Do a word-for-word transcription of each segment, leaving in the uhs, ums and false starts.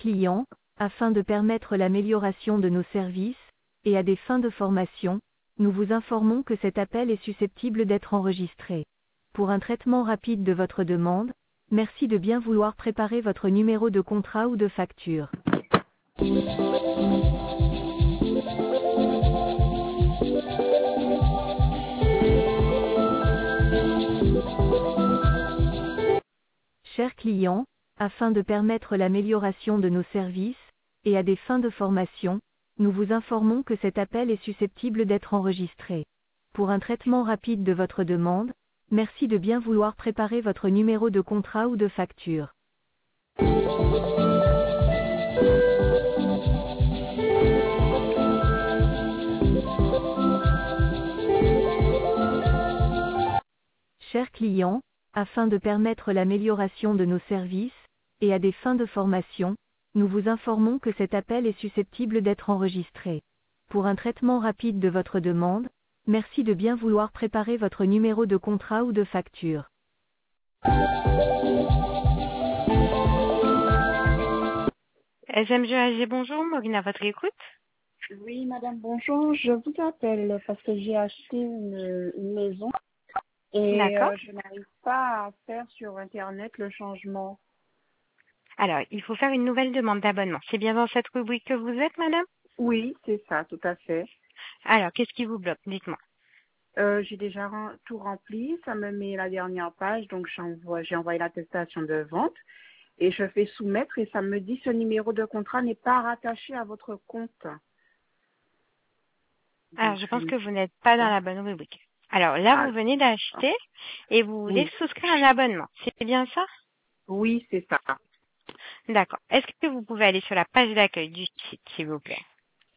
clients, afin de permettre l'amélioration de nos services, et à des fins de formation, nous vous informons que cet appel est susceptible d'être enregistré. Pour un traitement rapide de votre demande, merci de bien vouloir préparer votre numéro de contrat ou de facture. Chers clients, afin de permettre l'amélioration de nos services, et à des fins de formation, nous vous informons que cet appel est susceptible d'être enregistré. Pour un traitement rapide de votre demande, merci de bien vouloir préparer votre numéro de contrat ou de facture. Chers clients, afin de permettre l'amélioration de nos services, et à des fins de formation, nous vous informons que cet appel est susceptible d'être enregistré. Pour un traitement rapide de votre demande, merci de bien vouloir préparer votre numéro de contrat ou de facture. S M G A G, bonjour, Maureen à votre écoute. Oui, madame, bonjour. Je vous appelle parce que j'ai acheté une, une maison et D'accord. euh, je n'arrive pas à faire sur Internet le changement. Alors, il faut faire une nouvelle demande d'abonnement. C'est bien dans cette rubrique que vous êtes, madame? Oui, c'est ça, tout à fait. Alors, qu'est-ce qui vous bloque? Dites-moi. Euh, j'ai déjà ren- tout rempli. Ça me met la dernière page, donc j'envoie, j'ai envoyé l'attestation de vente et je fais soumettre et ça me dit ce numéro de contrat n'est pas rattaché à votre compte. Alors, je pense que vous n'êtes pas dans la bonne rubrique. Alors, là, Ah, vous venez d'acheter et vous voulez oui, souscrire un abonnement. C'est bien ça? oui, c'est ça. D'accord. Est-ce que vous pouvez aller sur la page d'accueil du site, s'il vous plaît?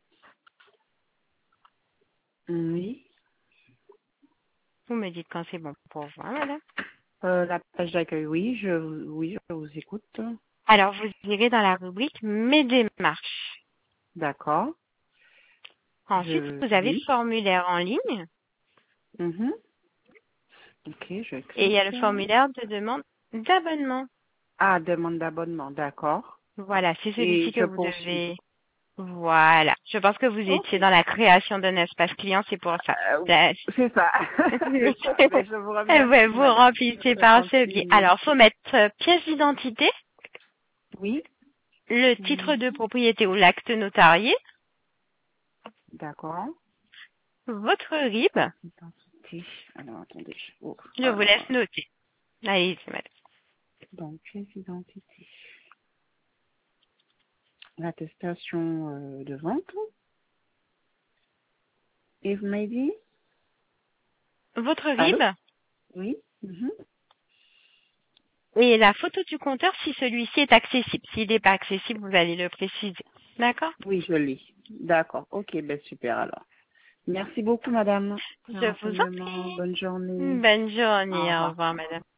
Oui. Vous me dites quand c'est bon pour vous, hein, madame? Euh, la page d'accueil, oui, je, oui, je vous écoute. Alors, vous irez dans la rubrique Mes démarches. D'accord. Ensuite, Je, vous avez le oui. formulaire en ligne Mhm. Ok, je et il y a le clique. formulaire de demande d'abonnement. Ah, demande d'abonnement, d'accord. Voilà, c'est celui-ci Et que je vous poursuis. devez. Voilà. Je pense que vous Ok. étiez dans la création d'un espace client, c'est pour ça. Euh, Ça- c'est ça. C'est ça. Ben, je vous Ouais, remercie, vous madame. remplissez Je par ce biais. continue. Alors, faut mettre euh, pièce d'identité, Oui. le titre Mhm. de propriété ou l'acte notarié, D'accord. votre R I B. Identité. Alors, attendez. Oh, Je vous alors, laisse noter. Allez, c'est madame. donc, pièce d'identité. L'attestation euh, de vente. Et vous m'avez dit? Votre R I Allô? B Oui. Mhm. et la photo du compteur si celui-ci est accessible. S'il n'est pas accessible, vous allez le préciser. D'accord? Oui, je lis. D'accord. Ok, ben super alors. Merci beaucoup, madame. Je Pour le vous en renseignement. prie. Bonne journée. Bonne Au journée. Au revoir. revoir, madame.